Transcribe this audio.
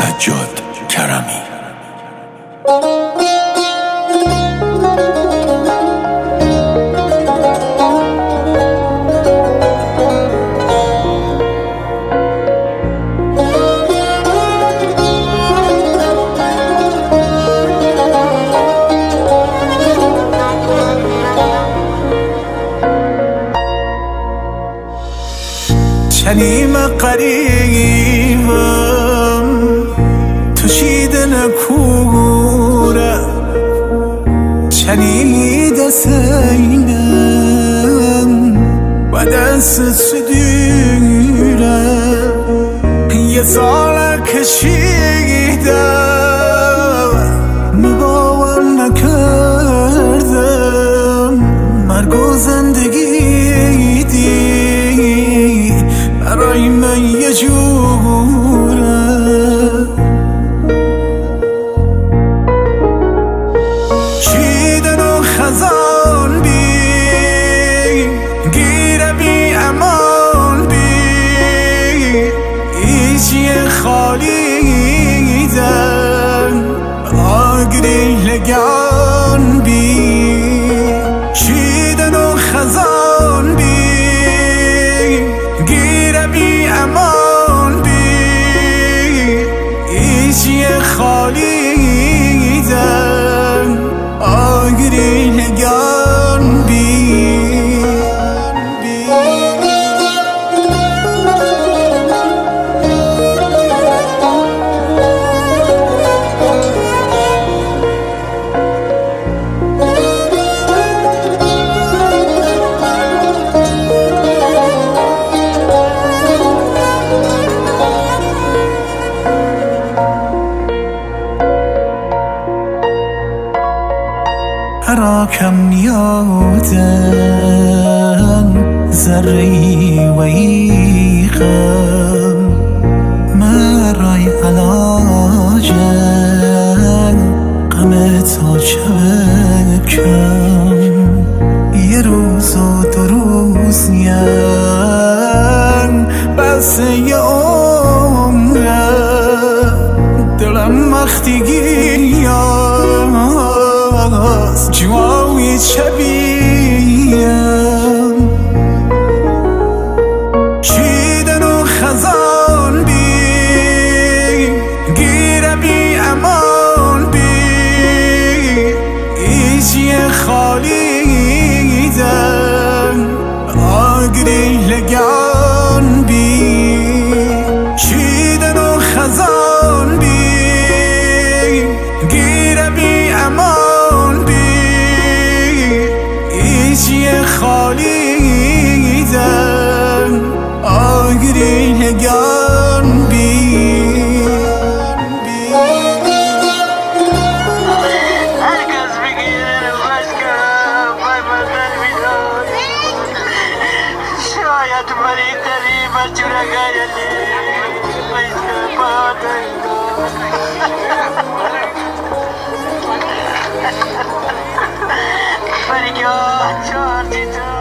سجاد کرمی. چنیم قریبم تو شیدن کوره چنی دستینم و دست سدیره یه سال کشیدم باور نکردم مرگ و زندگی دی برای من یه جوره چیدن و خزان بی گیره بی امان بی ایچی خالی دن آگری لگان بی چیدن و خزان بی گیره بی امان بی ایچی خالی دن آگری لگان بی راکم نیادن ذرهی و ایقم مرای علاجن غم تو چکم یه روز و دو روز نیم بس یه عمره دلم مختگی جواوی چبیم چیدن و خزان بی گیره بی امان بی ایچی خالی دن آگری لگان بی چیدن و خزان بی گیره بی امان بی ایچی خالی دن آگری لگان بی هرکس بگیره بس کنم بای بدن بیداد شاید بریتری بچورگایلی بیس پادن But you